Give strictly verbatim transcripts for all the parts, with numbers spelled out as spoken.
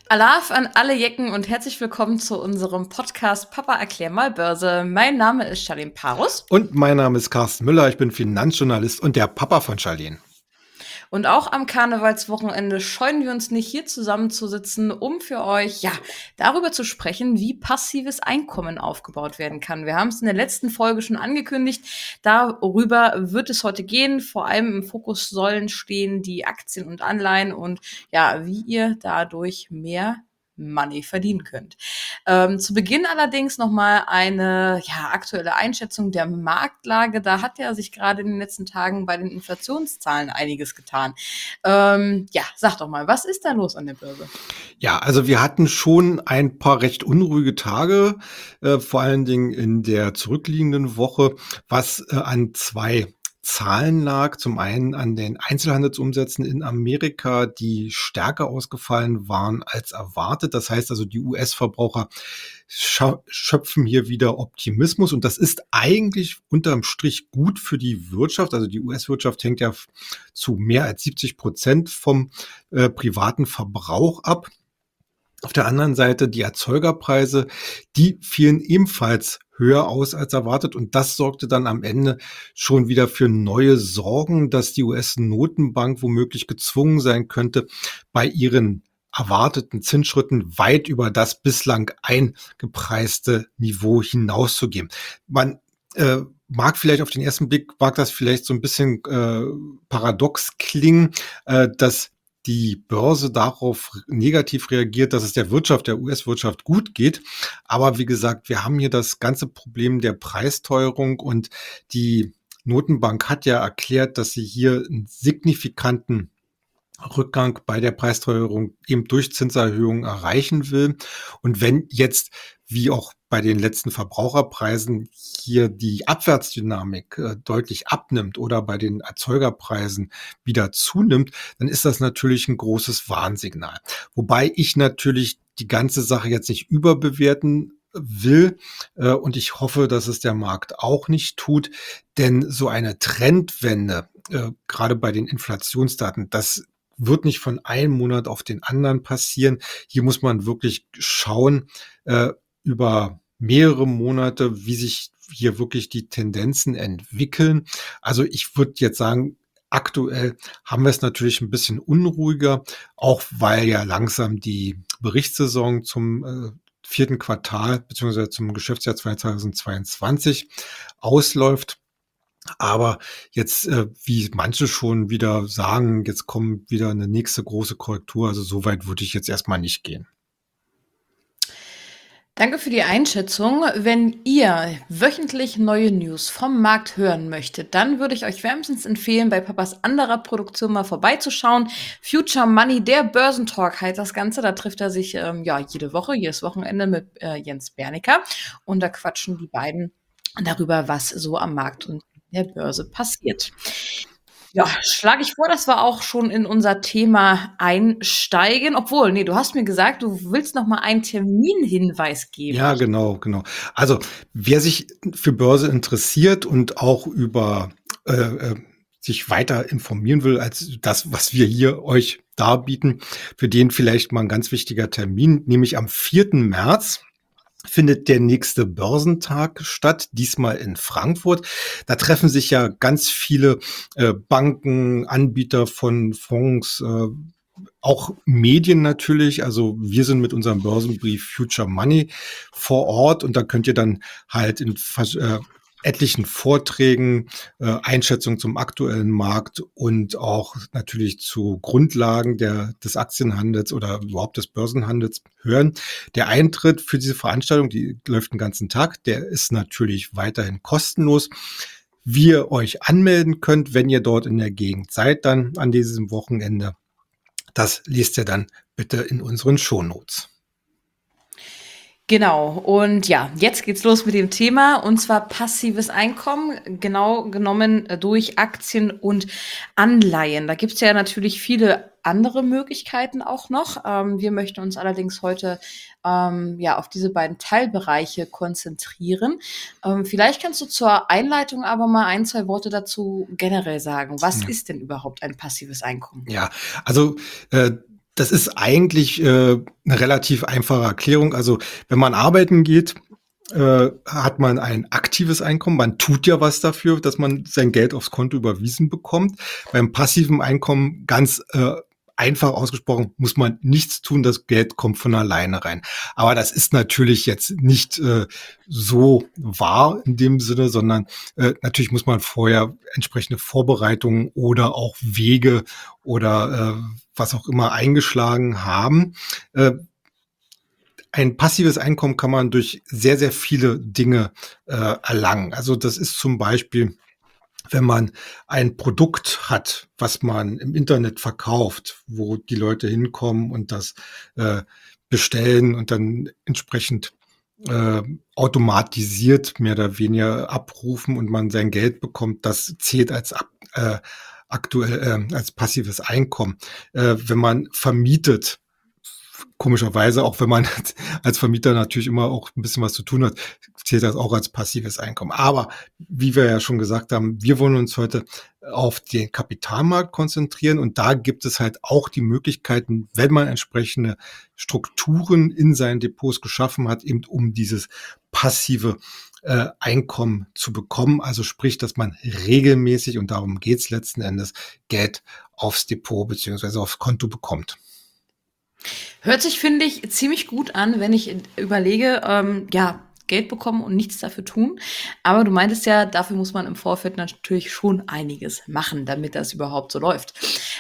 Alaf an alle Jecken und herzlich willkommen zu unserem Podcast Papa erklär mal Börse. Mein Name ist Charlene Parus. Und mein Name ist Carsten Müller, ich bin Finanzjournalist und der Papa von Charlene. Und auch am Karnevalswochenende scheuen wir uns nicht, hier zusammenzusitzen, um für euch, ja, darüber zu sprechen, wie passives Einkommen aufgebaut werden kann. Wir haben es in der letzten Folge schon angekündigt. Darüber wird es heute gehen. Vor allem im Fokus sollen stehen die Aktien und Anleihen und ja, wie ihr dadurch mehr Money verdienen könnt. Ähm, zu Beginn allerdings nochmal eine ja, aktuelle Einschätzung der Marktlage. Da hat ja sich gerade in den letzten Tagen bei den Inflationszahlen einiges getan. Ähm, ja, sag doch mal, was ist da los an der Börse? Ja, also wir hatten schon ein paar recht unruhige Tage, äh, vor allen Dingen in der zurückliegenden Woche, was äh, an zwei Zahlen lag. Zum einen an den Einzelhandelsumsätzen in Amerika, die stärker ausgefallen waren als erwartet. Das heißt also, die U S-Verbraucher schöpfen hier wieder Optimismus und das ist eigentlich unterm Strich gut für die Wirtschaft. Also die U S-Wirtschaft hängt ja zu mehr als siebzig Prozent vom äh, privaten Verbrauch ab. Auf der anderen Seite die Erzeugerpreise, die fielen ebenfalls höher aus als erwartet und das sorgte dann am Ende schon wieder für neue Sorgen, dass die U S-Notenbank womöglich gezwungen sein könnte, bei ihren erwarteten Zinsschritten weit über das bislang eingepreiste Niveau hinauszugehen. Man äh, mag vielleicht auf den ersten Blick, mag das vielleicht so ein bisschen äh, paradox klingen, äh, dass die Börse darauf negativ reagiert, dass es der Wirtschaft, der U S-Wirtschaft gut geht. Aber wie gesagt, wir haben hier das ganze Problem der Preisteuerung und die Notenbank hat ja erklärt, dass sie hier einen signifikanten Rückgang bei der Preisteuerung eben durch Zinserhöhungen erreichen will. Und wenn jetzt, wie auch bei den letzten Verbraucherpreisen, hier die Abwärtsdynamik äh, deutlich abnimmt oder bei den Erzeugerpreisen wieder zunimmt, dann ist das natürlich ein großes Warnsignal. Wobei ich natürlich die ganze Sache jetzt nicht überbewerten will äh, und ich hoffe, dass es der Markt auch nicht tut, denn so eine Trendwende, äh, gerade bei den Inflationsdaten, das wird nicht von einem Monat auf den anderen passieren. Hier muss man wirklich schauen äh, über mehrere Monate, wie sich hier wirklich die Tendenzen entwickeln. Also ich würde jetzt sagen, aktuell haben wir es natürlich ein bisschen unruhiger, auch weil ja langsam die Berichtssaison zum äh, vierten Quartal beziehungsweise zum Geschäftsjahr zweitausendzweiundzwanzig ausläuft. Aber jetzt, äh, wie manche schon wieder sagen, jetzt kommt wieder eine nächste große Korrektur. Also so weit würde ich jetzt erstmal nicht gehen. Danke für die Einschätzung. Wenn ihr wöchentlich neue News vom Markt hören möchtet, dann würde ich euch wärmstens empfehlen, bei Papas anderer Produktion mal vorbeizuschauen. Future Money, der Börsentalk heißt das Ganze. Da trifft er sich ähm, ja jede Woche, jedes Wochenende mit äh, Jens Bernicker. Und da quatschen die beiden darüber, was so am Markt und der Börse passiert. Ja, schlage ich vor, dass wir auch schon in unser Thema einsteigen. Obwohl, nee, du hast mir gesagt, du willst noch mal einen Terminhinweis geben. Ja, genau, genau. Also wer sich für Börse interessiert und auch über äh, äh, sich weiter informieren will als das, was wir hier euch darbieten, für den vielleicht mal ein ganz wichtiger Termin, nämlich am vierten März findet der nächste Börsentag statt, diesmal in Frankfurt. Da treffen sich ja ganz viele äh, Banken, Anbieter von Fonds, äh, auch Medien natürlich. Also wir sind mit unserem Börsenbrief Future Money vor Ort und da könnt ihr dann halt in äh, etlichen Vorträgen äh, Einschätzungen zum aktuellen Markt und auch natürlich zu Grundlagen der, des Aktienhandels oder überhaupt des Börsenhandels hören. Der Eintritt für diese Veranstaltung, die läuft den ganzen Tag, der ist natürlich weiterhin kostenlos. Wie ihr euch anmelden könnt, wenn ihr dort in der Gegend seid, dann an diesem Wochenende, das lest ihr dann bitte in unseren Shownotes. Genau. Und ja, jetzt geht's los mit dem Thema, und zwar passives Einkommen, genau genommen äh, durch Aktien und Anleihen. Da gibt's ja natürlich viele andere Möglichkeiten auch noch. Ähm, wir möchten uns allerdings heute ähm, ja auf diese beiden Teilbereiche konzentrieren. Ähm, vielleicht kannst du zur Einleitung aber mal ein, zwei Worte dazu generell sagen. Was Ja. ist denn überhaupt ein passives Einkommen? Ja, also äh, Das ist eigentlich äh, 'ne relativ einfache Erklärung. Also, wenn man arbeiten geht, äh, hat man ein aktives Einkommen. Man tut ja was dafür, dass man sein Geld aufs Konto überwiesen bekommt. Beim passiven Einkommen ganz äh, einfach ausgesprochen, muss man nichts tun, das Geld kommt von alleine rein. Aber das ist natürlich jetzt nicht äh, so wahr in dem Sinne, sondern äh, natürlich muss man vorher entsprechende Vorbereitungen oder auch Wege oder äh, was auch immer eingeschlagen haben. Äh, ein passives Einkommen kann man durch sehr, sehr viele Dinge äh, erlangen. Also das ist zum Beispiel, wenn man ein Produkt hat, was man im Internet verkauft, wo die Leute hinkommen und das äh, bestellen und dann entsprechend äh, automatisiert mehr oder weniger abrufen und man sein Geld bekommt, das zählt als ab, äh, aktuell äh, als passives Einkommen. Äh, wenn man vermietet, komischerweise, auch wenn man als Vermieter natürlich immer auch ein bisschen was zu tun hat, zählt das auch als passives Einkommen. Aber wie wir ja schon gesagt haben, wir wollen uns heute auf den Kapitalmarkt konzentrieren und da gibt es halt auch die Möglichkeiten, wenn man entsprechende Strukturen in seinen Depots geschaffen hat, eben um dieses passive äh, Einkommen zu bekommen. Also sprich, dass man regelmäßig, und darum geht's letzten Endes, Geld aufs Depot beziehungsweise aufs Konto bekommt. Hört sich, finde ich, ziemlich gut an, wenn ich überlege, ähm, ja, Geld bekommen und nichts dafür tun. Aber du meintest ja, dafür muss man im Vorfeld natürlich schon einiges machen, damit das überhaupt so läuft.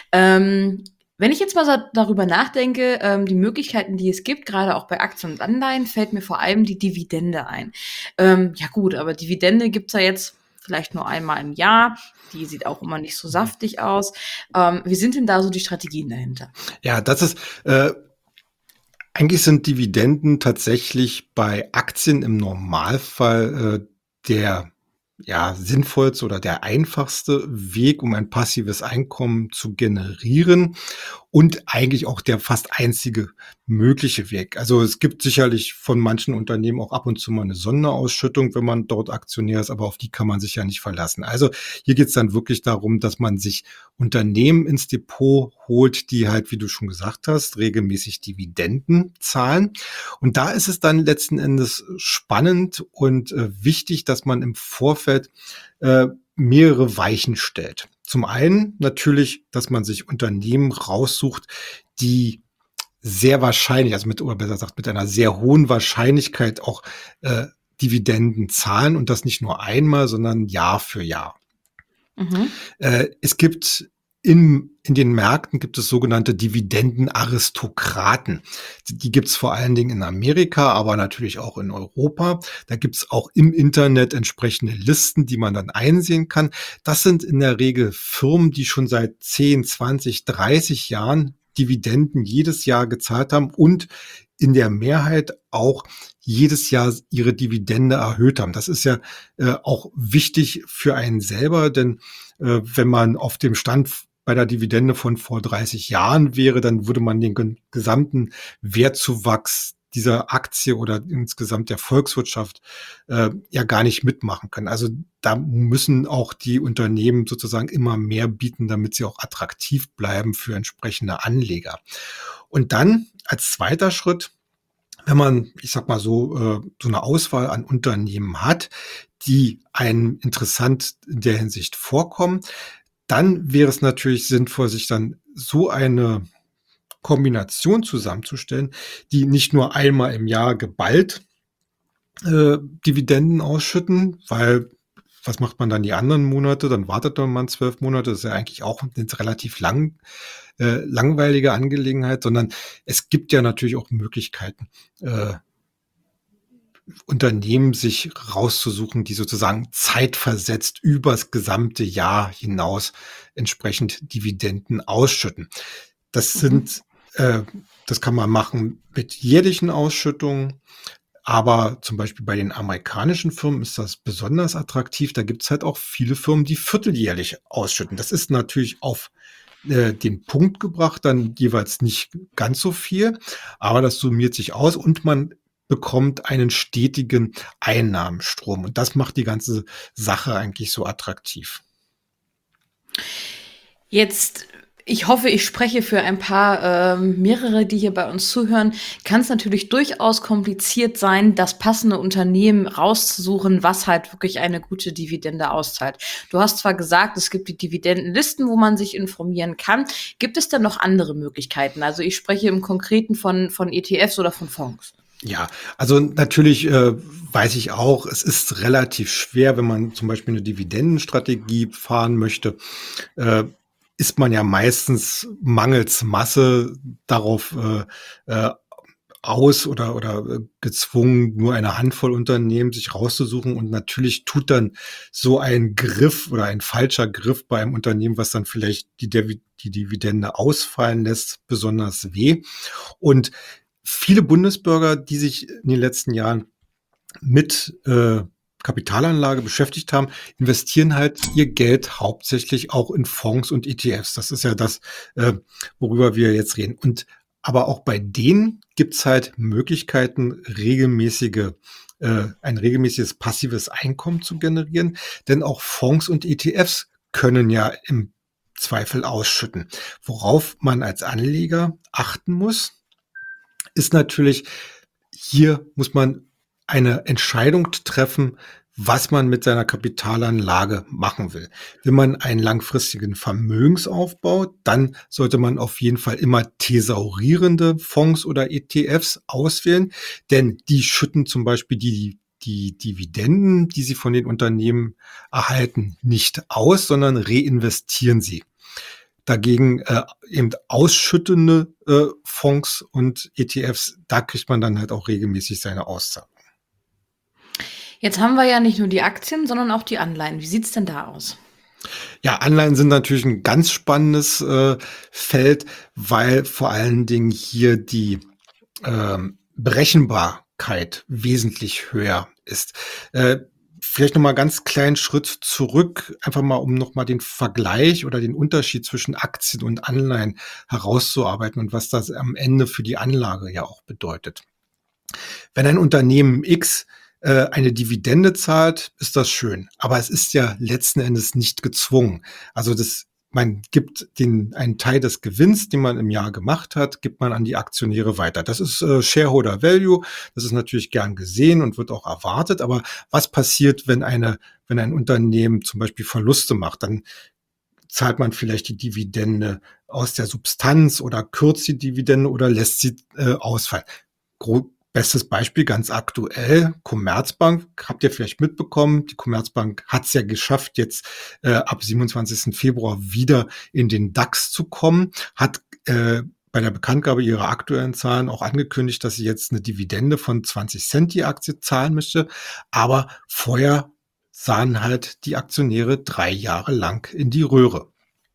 Ähm, wenn ich jetzt mal so darüber nachdenke, ähm, die Möglichkeiten, die es gibt, gerade auch bei Aktien und Anleihen, fällt mir vor allem die Dividende ein. Ähm, ja gut, aber Dividende gibt's ja jetzt vielleicht nur einmal im Jahr. Die sieht auch immer nicht so saftig aus. Ähm, wie sind denn da so die Strategien dahinter? Ja, das ist äh, eigentlich sind Dividenden tatsächlich bei Aktien im Normalfall äh, der ja, sinnvollste oder der einfachste Weg, um ein passives Einkommen zu generieren und eigentlich auch der fast einzige mögliche Weg. Also es gibt sicherlich von manchen Unternehmen auch ab und zu mal eine Sonderausschüttung, wenn man dort Aktionär ist, aber auf die kann man sich ja nicht verlassen. Also hier geht es dann wirklich darum, dass man sich Unternehmen ins Depot holt, die halt, wie du schon gesagt hast, regelmäßig Dividenden zahlen. Und da ist es dann letzten Endes spannend und äh, wichtig, dass man im Vorfeld äh, mehrere Weichen stellt. Zum einen natürlich, dass man sich Unternehmen raussucht, die sehr wahrscheinlich, also mit, oder besser gesagt, mit einer sehr hohen Wahrscheinlichkeit auch äh, Dividenden zahlen und das nicht nur einmal, sondern Jahr für Jahr. Mhm. Äh, es gibt in, in den Märkten gibt es sogenannte Dividendenaristokraten. Die, die gibt es vor allen Dingen in Amerika, aber natürlich auch in Europa. Da gibt es auch im Internet entsprechende Listen, die man dann einsehen kann. Das sind in der Regel Firmen, die schon seit zehn, zwanzig, dreißig Jahren Dividenden jedes Jahr gezahlt haben und in der Mehrheit auch jedes Jahr ihre Dividende erhöht haben. Das ist ja äh, auch wichtig für einen selber, denn äh, wenn man auf dem Stand bei der Dividende von vor dreißig Jahren wäre, dann würde man den gesamten Wertzuwachs dieser Aktie oder insgesamt der Volkswirtschaft äh, ja gar nicht mitmachen können. Also da müssen auch die Unternehmen sozusagen immer mehr bieten, damit sie auch attraktiv bleiben für entsprechende Anleger. Und dann als zweiter Schritt, wenn man, ich sag mal so, äh, so eine Auswahl an Unternehmen hat, die einem interessant in der Hinsicht vorkommen, dann wäre es natürlich sinnvoll, sich dann so eine Kombination zusammenzustellen, die nicht nur einmal im Jahr geballt äh, Dividenden ausschütten, weil was macht man dann die anderen Monate? Dann wartet man zwölf Monate. Das ist ja eigentlich auch eine relativ lang, äh, langweilige Angelegenheit, sondern es gibt ja natürlich auch Möglichkeiten, äh, Unternehmen sich rauszusuchen, die sozusagen zeitversetzt übers gesamte Jahr hinaus entsprechend Dividenden ausschütten. Das Mhm. sind, äh, das kann man machen mit jährlichen Ausschüttungen, aber zum Beispiel bei den amerikanischen Firmen ist das besonders attraktiv. Da gibt es halt auch viele Firmen, die vierteljährlich ausschütten. Das ist natürlich auf äh, den Punkt gebracht, dann jeweils nicht ganz so viel, aber das summiert sich aus und man bekommt einen stetigen Einnahmenstrom. Und das macht die ganze Sache eigentlich so attraktiv. Jetzt Ich hoffe, ich spreche für ein paar, ähm, mehrere, die hier bei uns zuhören. Kann es natürlich durchaus kompliziert sein, das passende Unternehmen rauszusuchen, was halt wirklich eine gute Dividende auszahlt. Du hast zwar gesagt, es gibt die Dividendenlisten, wo man sich informieren kann. Gibt es denn noch andere Möglichkeiten? Also ich spreche im Konkreten von, von E T Fs oder von Fonds. Ja, also natürlich äh, weiß ich auch, es ist relativ schwer, wenn man zum Beispiel eine Dividendenstrategie fahren möchte, äh, ist man ja meistens mangels Masse darauf äh, äh, aus oder oder äh, gezwungen, nur eine Handvoll Unternehmen sich rauszusuchen. Und natürlich tut dann so ein Griff oder ein falscher Griff bei einem Unternehmen, was dann vielleicht die, Divi- die Dividende ausfallen lässt, besonders weh. Und viele Bundesbürger, die sich in den letzten Jahren mit äh, Kapitalanlage beschäftigt haben, investieren halt ihr Geld hauptsächlich auch in Fonds und E T Fs. Das ist ja das, äh, worüber wir jetzt reden. Und aber auch bei denen gibt's halt Möglichkeiten, regelmäßige, äh, ein regelmäßiges passives Einkommen zu generieren. Denn auch Fonds und E T Fs können ja im Zweifel ausschütten. Worauf man als Anleger achten muss, ist natürlich, hier muss man eine Entscheidung treffen, was man mit seiner Kapitalanlage machen will. Will man einen langfristigen Vermögensaufbau, dann sollte man auf jeden Fall immer thesaurierende Fonds oder E T Fs auswählen, denn die schütten zum Beispiel die, die Dividenden, die sie von den Unternehmen erhalten, nicht aus, sondern reinvestieren sie. Dagegen äh, eben ausschüttende äh, Fonds und E T Fs, da kriegt man dann halt auch regelmäßig seine Auszahlung. Jetzt haben wir ja nicht nur die Aktien, sondern auch die Anleihen. Wie sieht's denn da aus? Ja, Anleihen sind natürlich ein ganz spannendes äh, Feld, weil vor allen Dingen hier die ähm, Berechenbarkeit wesentlich höher ist. Äh, Vielleicht noch mal ganz kleinen Schritt zurück, einfach mal, um noch mal den Vergleich oder den Unterschied zwischen Aktien und Anleihen herauszuarbeiten und was das am Ende für die Anlage ja auch bedeutet. Wenn ein Unternehmen X äh, eine Dividende zahlt, ist das schön. Aber es ist ja letzten Endes nicht gezwungen. Also das, man gibt den, einen Teil des Gewinns, den man im Jahr gemacht hat, gibt man an die Aktionäre weiter. Das ist äh, Shareholder Value. Das ist natürlich gern gesehen und wird auch erwartet. Aber was passiert, wenn eine, wenn ein Unternehmen zum Beispiel Verluste macht? Dann zahlt man vielleicht die Dividende aus der Substanz oder kürzt die Dividende oder lässt sie äh, ausfallen. Gro Bestes Beispiel, ganz aktuell, Commerzbank, habt ihr vielleicht mitbekommen, die Commerzbank hat es ja geschafft, jetzt äh, ab siebenundzwanzigsten Februar wieder in den DAX zu kommen, hat äh, bei der Bekanntgabe ihrer aktuellen Zahlen auch angekündigt, dass sie jetzt eine Dividende von zwanzig Cent die Aktie zahlen möchte, aber vorher sahen halt die Aktionäre drei Jahre lang in die Röhre.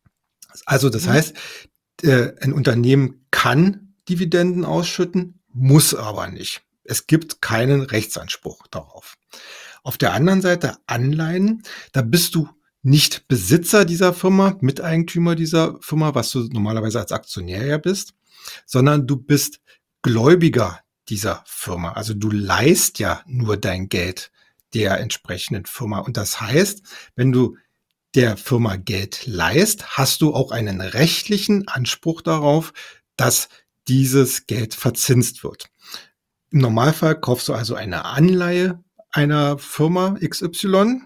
Also das Mhm. heißt, äh, ein Unternehmen kann Dividenden ausschütten, muss aber nicht. Es gibt keinen Rechtsanspruch darauf. Auf der anderen Seite Anleihen, da bist du nicht Besitzer dieser Firma, Miteigentümer dieser Firma, was du normalerweise als Aktionär ja bist, sondern du bist Gläubiger dieser Firma. Also du leihst ja nur dein Geld der entsprechenden Firma. Und das heißt, wenn du der Firma Geld leihst, hast du auch einen rechtlichen Anspruch darauf, dass dieses Geld verzinst wird. Im Normalfall kaufst du also eine Anleihe einer Firma X Y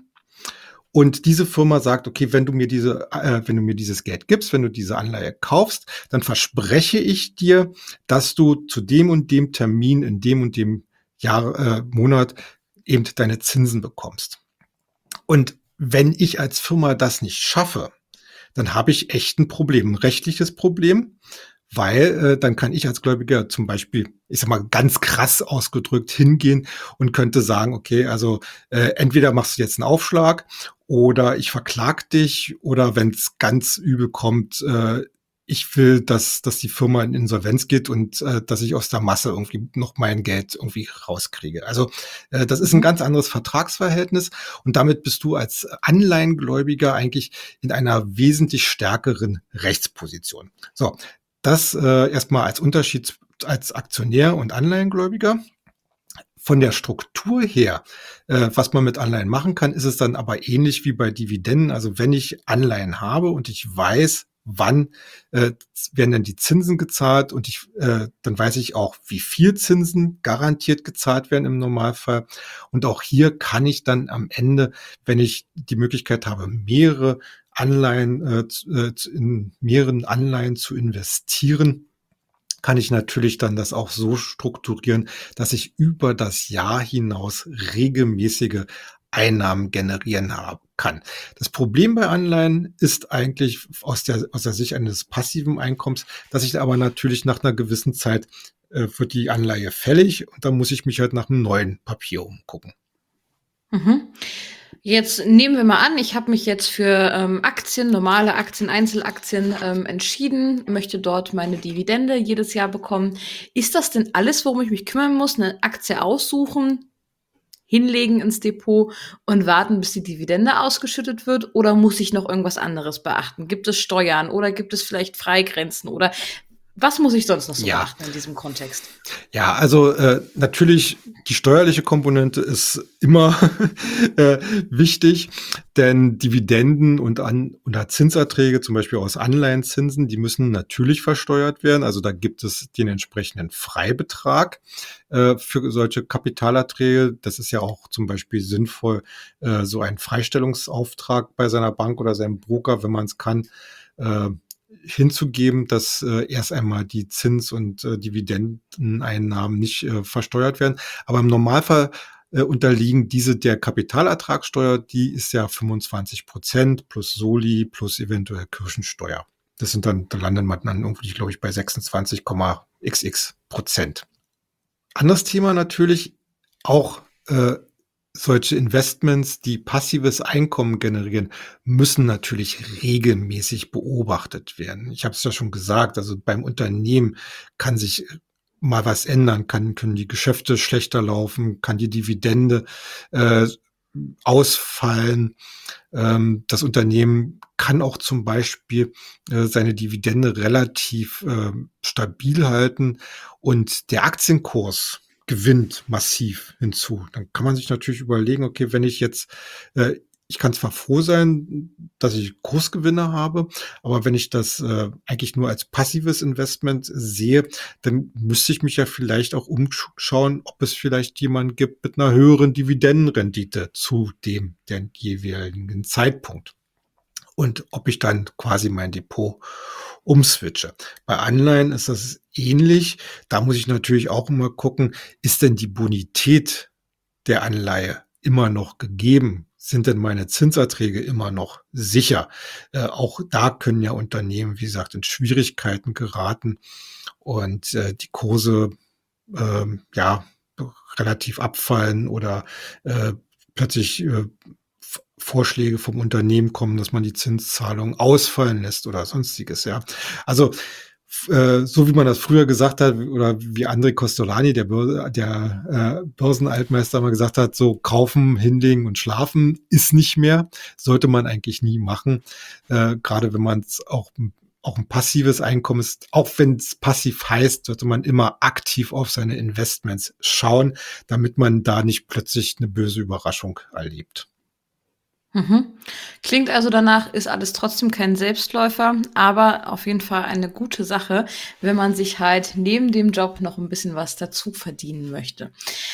und diese Firma sagt, okay, wenn du mir diese, äh, wenn du mir dieses Geld gibst, wenn du diese Anleihe kaufst, dann verspreche ich dir, dass du zu dem und dem Termin in dem und dem Jahr, äh, Monat eben deine Zinsen bekommst. Und wenn ich als Firma das nicht schaffe, dann habe ich echt ein Problem, ein rechtliches Problem, weil äh, dann kann ich als Gläubiger zum Beispiel, ich sag mal ganz krass ausgedrückt, hingehen und könnte sagen, okay, also äh, entweder machst du jetzt einen Aufschlag oder ich verklag dich oder wenn es ganz übel kommt, äh, ich will, dass, dass die Firma in Insolvenz geht und äh, dass ich aus der Masse irgendwie noch mein Geld irgendwie rauskriege. Also äh, das ist ein Mhm. ganz anderes Vertragsverhältnis und damit bist du als Anleihengläubiger eigentlich in einer wesentlich stärkeren Rechtsposition. So, das äh, erstmal als Unterschied als Aktionär und Anleihengläubiger. Von der Struktur her, äh, was man mit Anleihen machen kann, ist es dann aber ähnlich wie bei Dividenden. Also wenn ich Anleihen habe und ich weiß, wann äh, werden denn die Zinsen gezahlt und ich, äh, dann weiß ich auch, wie viel Zinsen garantiert gezahlt werden im Normalfall. Und auch hier kann ich dann am Ende, wenn ich die Möglichkeit habe, mehrere Anleihen, äh, zu- äh, zu- in mehreren Anleihen zu investieren, kann ich natürlich dann das auch so strukturieren, dass ich über das Jahr hinaus regelmäßige Einnahmen generieren haben kann. Das Problem bei Anleihen ist eigentlich aus der, aus der Sicht eines passiven Einkommens, dass ich aber natürlich nach einer gewissen Zeit äh, wird die Anleihe fällig und dann muss ich mich halt nach einem neuen Papier umgucken. Mhm. Jetzt nehmen wir mal an, ich habe mich jetzt für ähm, Aktien, normale Aktien, Einzelaktien ähm, entschieden, möchte dort meine Dividende jedes Jahr bekommen. Ist das denn alles, worum ich mich kümmern muss? Eine Aktie aussuchen, hinlegen ins Depot und warten, bis die Dividende ausgeschüttet wird? Oder muss ich noch irgendwas anderes beachten? Gibt es Steuern oder gibt es vielleicht Freigrenzen? Oder was muss ich sonst noch so Ja, beachten in diesem Kontext? Ja, also äh, natürlich die steuerliche Komponente ist immer äh, wichtig, denn Dividenden und an oder Zinserträge, zum Beispiel aus Anleihenzinsen, die müssen natürlich versteuert werden. Also da gibt es den entsprechenden Freibetrag äh, für solche Kapitalerträge. Das ist ja auch zum Beispiel sinnvoll, äh, so einen Freistellungsauftrag bei seiner Bank oder seinem Broker, wenn man es kann, äh, hinzugeben, dass äh, erst einmal die Zins- und äh, Dividendeneinnahmen nicht äh, versteuert werden. Aber im Normalfall äh, unterliegen diese der Kapitalertragssteuer, die ist ja fünfundzwanzig Prozent plus Soli plus eventuell Kirchensteuer. Das sind dann, da landet man dann irgendwie, glaube ich, bei sechsundzwanzig Komma xx Prozent. Anderes Thema natürlich auch äh, solche Investments, die passives Einkommen generieren, müssen natürlich regelmäßig beobachtet werden. Ich habe es ja schon gesagt, also beim Unternehmen kann sich mal was ändern, kann, können die Geschäfte schlechter laufen, kann die Dividende äh, ausfallen. Ähm, das Unternehmen kann auch zum Beispiel äh, seine Dividende relativ äh, stabil halten und der Aktienkurs gewinnt massiv hinzu. Dann kann man sich natürlich überlegen, okay, wenn ich jetzt, äh, ich kann zwar froh sein, dass ich Kursgewinne habe, aber wenn ich das äh, eigentlich nur als passives Investment sehe, dann müsste ich mich ja vielleicht auch umschauen, ob es vielleicht jemanden gibt mit einer höheren Dividendenrendite zu dem der jeweiligen Zeitpunkt. Und ob ich dann quasi mein Depot umswitche. Bei Anleihen ist das ähnlich. Da muss ich natürlich auch immer gucken, ist denn die Bonität der Anleihe immer noch gegeben? Sind denn meine Zinserträge immer noch sicher? Äh, auch da können ja Unternehmen, wie gesagt, in Schwierigkeiten geraten und äh, die Kurse ähm, ja relativ abfallen oder äh, plötzlich äh, F- Vorschläge vom Unternehmen kommen, dass man die Zinszahlung ausfallen lässt oder sonstiges, ja. Also f- äh, so wie man das früher gesagt hat, oder wie André Costolani, der, Bör der äh, Börsenaltmeister, mal gesagt hat, so kaufen, hinlegen und schlafen ist nicht mehr, sollte man eigentlich nie machen, äh, gerade wenn man es auch auch ein passives Einkommen ist, auch wenn es passiv heißt, sollte man immer aktiv auf seine Investments schauen, damit man da nicht plötzlich eine böse Überraschung erlebt. Mhm. Klingt also danach, ist alles trotzdem kein Selbstläufer, aber auf jeden Fall eine gute Sache, wenn man sich halt neben dem Job noch ein bisschen was dazu verdienen möchte.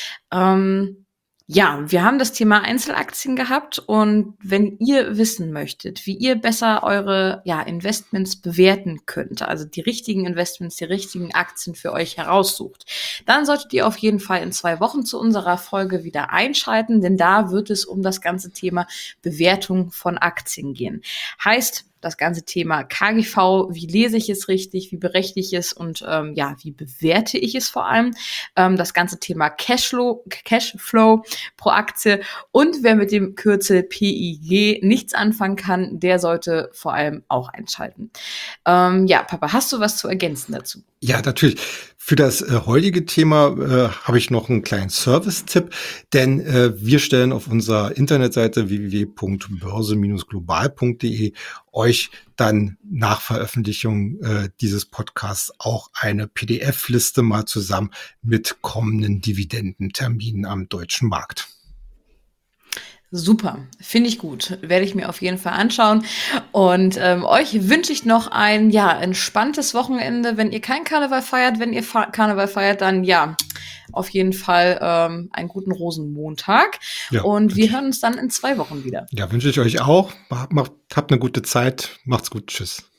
Ähm, ja, wir haben das Thema Einzelaktien gehabt und wenn ihr wissen möchtet, wie ihr besser eure ja, Investments bewerten könnt, also die richtigen Investments, die richtigen Aktien für euch heraussucht, dann solltet ihr auf jeden Fall in zwei Wochen zu unserer Folge wieder einschalten, denn da wird es um das ganze Thema Bewertung von Aktien gehen. Heißt, das ganze Thema K G V, wie lese ich es richtig, wie berechne ich es und ähm, ja, wie bewerte ich es vor allem. Ähm, das ganze Thema Cashflow, Cashflow pro Aktie und wer mit dem Kürzel P I G nichts anfangen kann, der sollte vor allem auch einschalten. Ähm, ja, Papa, hast du was zu ergänzen dazu? Ja, natürlich. Für das äh, heutige Thema äh, habe ich noch einen kleinen Service-Tipp, denn äh, wir stellen auf unserer Internetseite w w w punkt börse Bindestrich global punkt de euch dann nach Veröffentlichung äh, dieses Podcasts auch eine P D F-Liste mal zusammen mit kommenden Dividendenterminen am deutschen Markt. Super, finde ich gut. Werde ich mir auf jeden Fall anschauen. Und ähm, euch wünsche ich noch ein ja entspanntes Wochenende. Wenn ihr kein Karneval feiert, wenn ihr Fa Karneval feiert, dann ja, auf jeden Fall ähm, einen guten Rosenmontag. Ja, Und wir wünsche hören uns dann in zwei Wochen wieder. ja, wünsche ich euch auch. Macht, macht, habt eine gute Zeit. Macht's gut. Tschüss.